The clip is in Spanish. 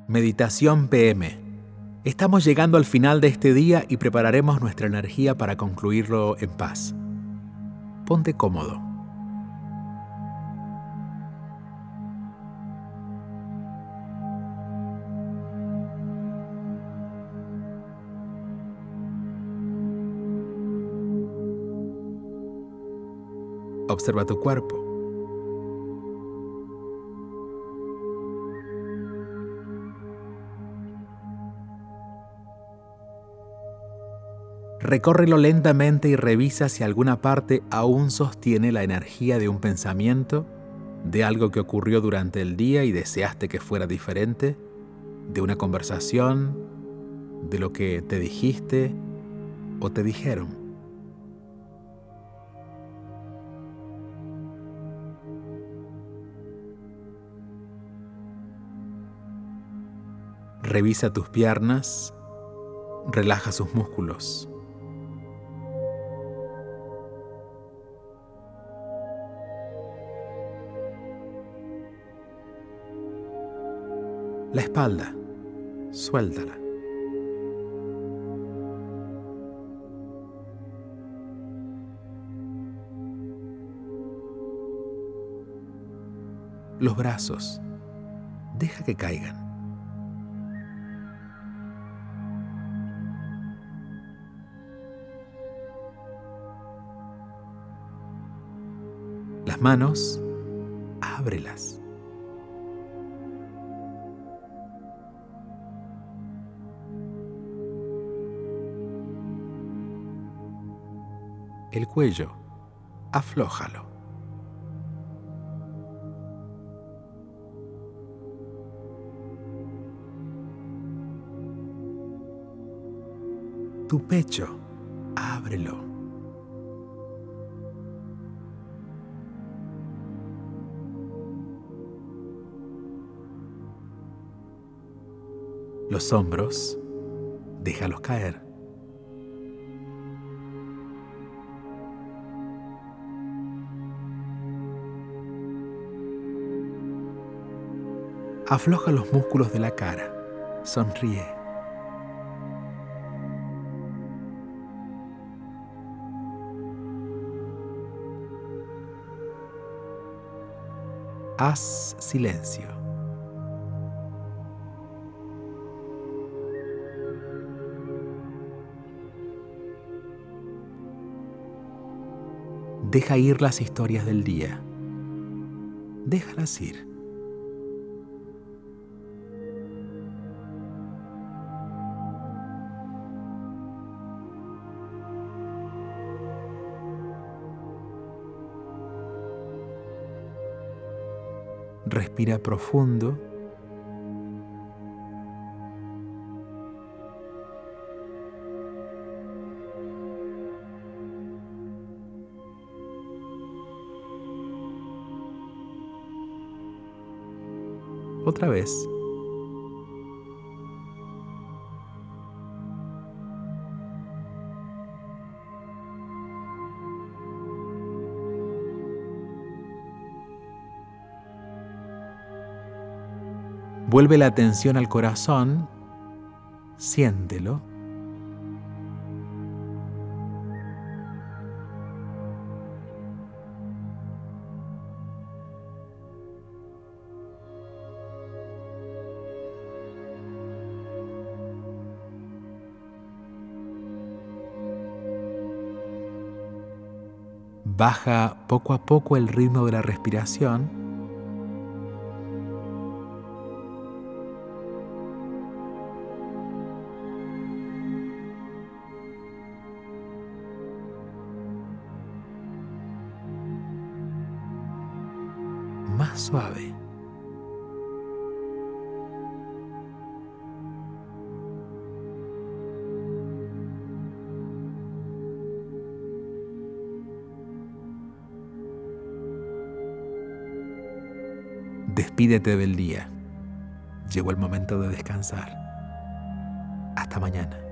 Meditación PM. Estamos llegando al final de este día y prepararemos nuestra energía para concluirlo en paz. Ponte cómodo. Observa tu cuerpo. Recórrelo lentamente y revisa si alguna parte aún sostiene la energía de un pensamiento, de algo que ocurrió durante el día y deseaste que fuera diferente, de una conversación, de lo que te dijiste o te dijeron. Revisa tus piernas, relaja sus músculos. La espalda, suéltala. Los brazos, deja que caigan. Las manos, ábrelas. El cuello, aflójalo. Tu pecho, ábrelo. Los hombros, déjalos caer. Afloja los músculos de la cara. Sonríe. Haz silencio. Deja ir las historias del día. Déjalas ir. Respira profundo. Otra vez. Vuelve la atención al corazón, siéntelo. Baja poco a poco el ritmo de la respiración. Más suave. Despídete del día. Llegó el momento de descansar. Hasta mañana.